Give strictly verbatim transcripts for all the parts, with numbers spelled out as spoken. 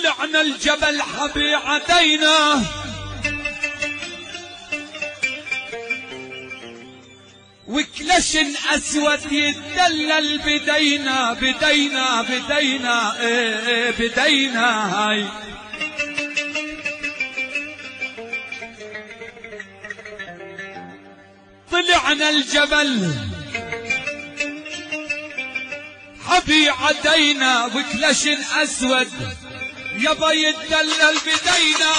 طلعنا الجبل حبي عدينا وكلشن اسود يتدلل بدينا بدينا بدينا ايه بدينا هاي طلعنا الجبل حبي عدينا وكلشن اسود يبا يتدلل بدينا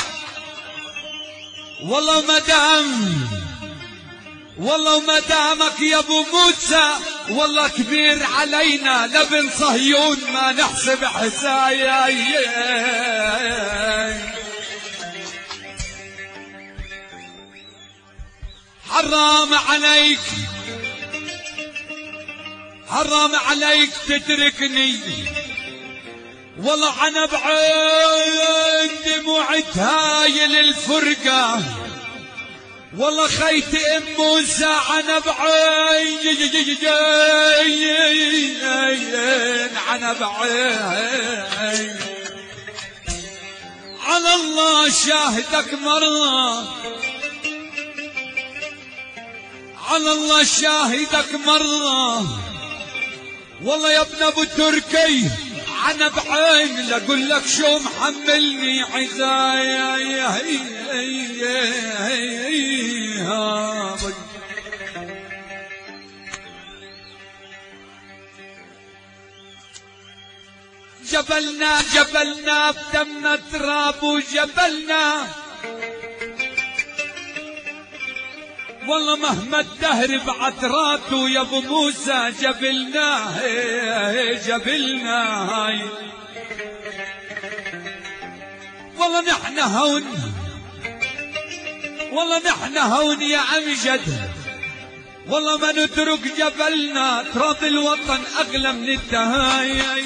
والله مدام والله مدامك يا ابو موسى والله كبير علينا لبن صهيون ما نحسب حسايا حرام عليك حرام عليك تتركني والله انا بعين دموعت هاي للفرقة والله خيت ام موسى انا بعين انا بعين على الله شاهدك مرة على الله شاهدك مرة والله يا ابن ابو تركي انا بعين لاقول لك شو محملني عزايا جبلنا جبلنا بدمنا تراب وجبلنا والله مهما الدهر بعثراته يا ابو موسى جبلنا جبلنا هاي والله نحن هون والله نحن هون يا امجد والله ما نترك جبلنا تراب الوطن اغلى من الدهاي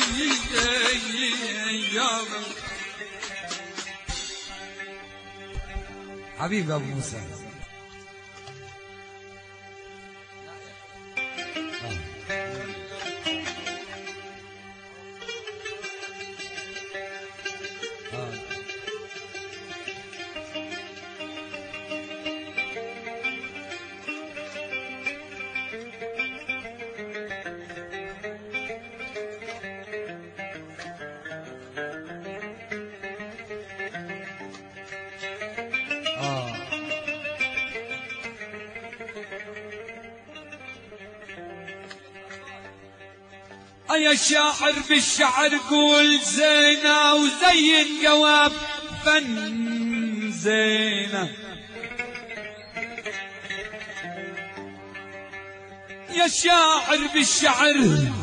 حبيبي ابو موسى يا شاعر بالشعر قول زينة وزين جواب فن زينة يا شاعر بالشعر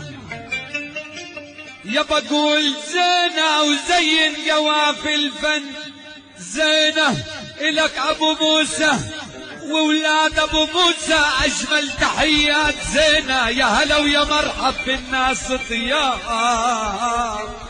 يا بقول زينة وزين جواب الفن زينة إلك أبو موسى وولاد ابو موسى اجمل تحيات زينة يا هلا ويا مرحب بالناس طياب